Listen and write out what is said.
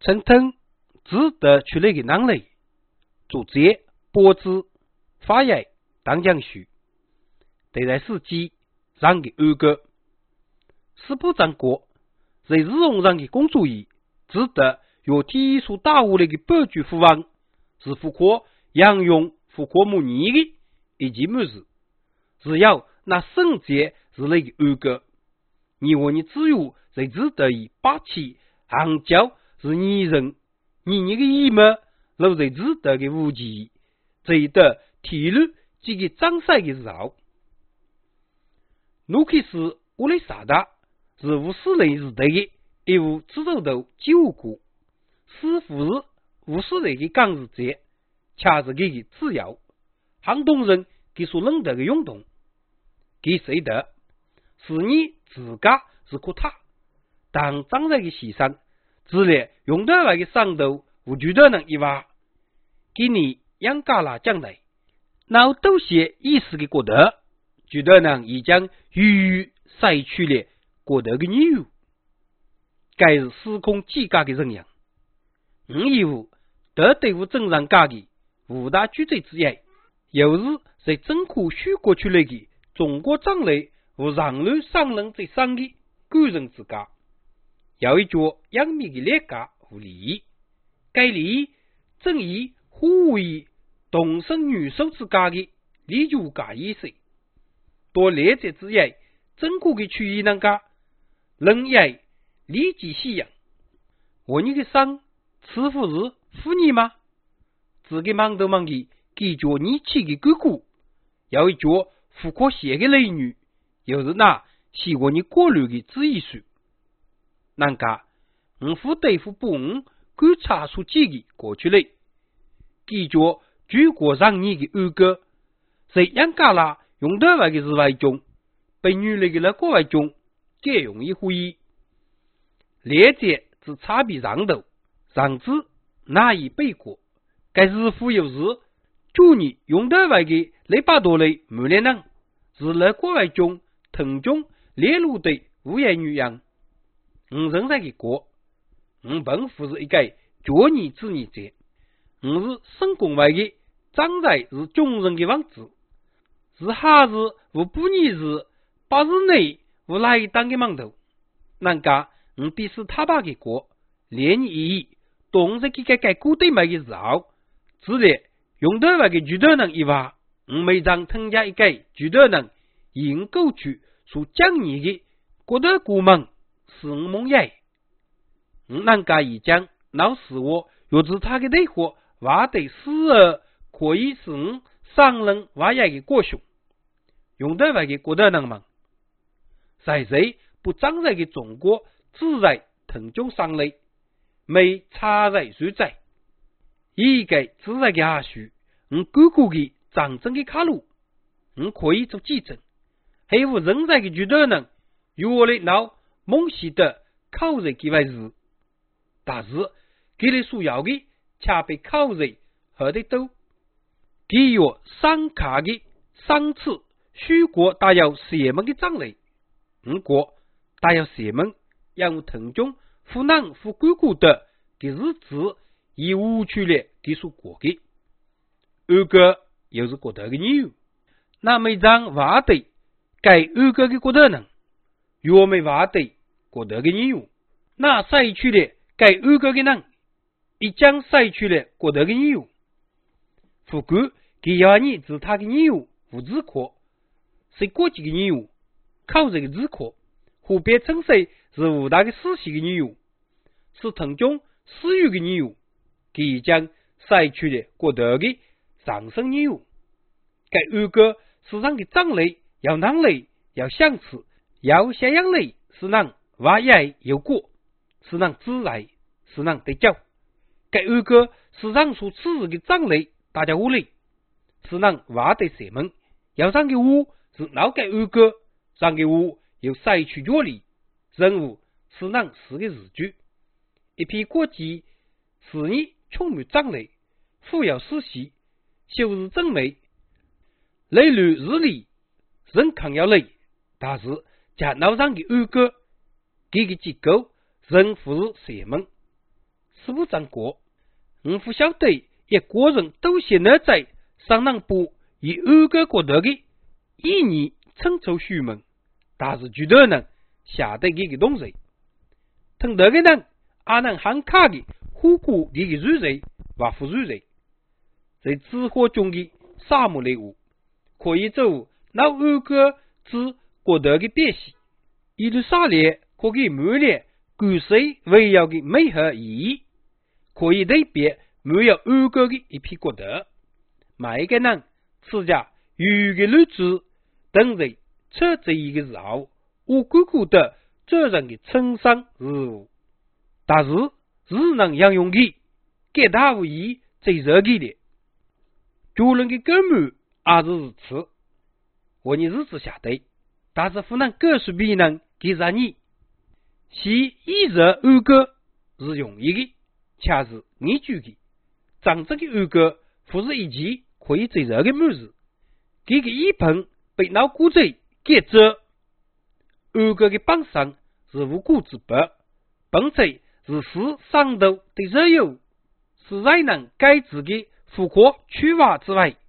陈腾值得出来的能力，作者波子发言当讲书，对待世纪上的安个，司部长国在日用上的工作业，值得由体所打下来的半句副王，是符合杨用符合母年的一件么事，只要那圣洁是那个安个，你和你只有在值得以霸气行教是你人，你的义么留在值得的无极，值得体律这个张赛的时候，努克斯乌雷萨达是无斯人时代的一部制作的旧故，似乎是无斯人的刚日者，恰是给自由行动人给所认得的运动，给谁的是你自家是可他，当张在的牺牲，只来用得来的上头无觉得能一挖，给你养家啦将来，那都些意思的觉得，觉得能已将与赛去了觉得的理由，该是时空几家的人样，以后得对付正常家的五大举罪之一，又是在政府虚构出来的中国长类和上流商人在上的个人之家，有一脚养米的劣家和利益，该利益正以互为同生女手之家的理解家意识，多劣者之一，政府的区域那个人也立即信仰，我你的伤似乎是妇女吗？自己忙都忙的给着你气的哥哥，有一脚富可写的美女，又是那喜欢你过滤的旨意书，那个夫对付不观察出几个过去来，给着举国上你的二哥，在养家啦用得来的是外中，被女来的那个外中，更容易会议，两者之差别上头，上至哪一背过，该是否有时就你用得来的雷巴多类没人能，是那个外中腾中列入的无言女样，人在的国，本不是一个脚你之你者，是成功外的长在是众人的王子，是哈是无不你是八日内无来一当的忙头，那个必是他把的国连意义动在这个古代买的时候，之类用得来的举得能一挖，每张增加一个举得能引购去所讲你的国德古梦是梦耶，那个已将老死我若是他的内货挖得死而可以是商人挖呀的过凶，用得来的国德能忙，在谁不长在的中国自在腾中上来，没插在水在，一个自在的下去，哥哥的长征的卡路，可以做记证，还有人在的举得能有来闹梦西的考人给外事，但是给你所要的恰被考人和得多，给有上卡的上次许国大有邪门的长类，国大有邪门让腾中湖南富贵国的给日子以无去了给所过的，二个又是国德的理由，那每张挖的该二个的国德能，若没挖的国德的理由，那晒去了该二个的能，一将晒去了国德的理由，富贵给要你自他的理由无自可，是国际的理由，靠这个自可，湖北城市是五大的实习的理由，是腾中私域的理由，给将晒去了国德的上升理由，该二个市场的长类要囊类要相似，要像样类是能挖野有过，是能自然是能得教，该二个市场所持的长类大家屋里是能挖得邪门，要上个屋是老该二个上个屋有晒去脚里，人物是能是个日剧，一批国际是你充满长类，富有实习，修日正美，累率日里人抗要累，但是在脑上的二个这个机构人不是邪门， 师傅长过，我不晓得一个人都现在在上能把以安个国头的意义称作虚门，但是绝对能下得这个东西。同这个人也能很卡的呼过这个软人或不软人，在纸火中的沙漠类物，可以做那安个指国头的辨识，一路上来可以满脸感受围绕的美和意义，可以对别没有安个的一批国头。每一个人自家有的日子等在出这一个时候，我感觉到这人的称赏事物，但是只能应用的给他无疑最热给的，主人的根本还是如此。我你日子下对，但是不能告诉别人给啥你，是一热安个是容易的，恰是你举的，真正的安个不是一件可以最热的么事，这个一盆被脑骨贼给着。安个的本身是无辜之白，本质是使上头的热油，是才能改自己复活去化之外，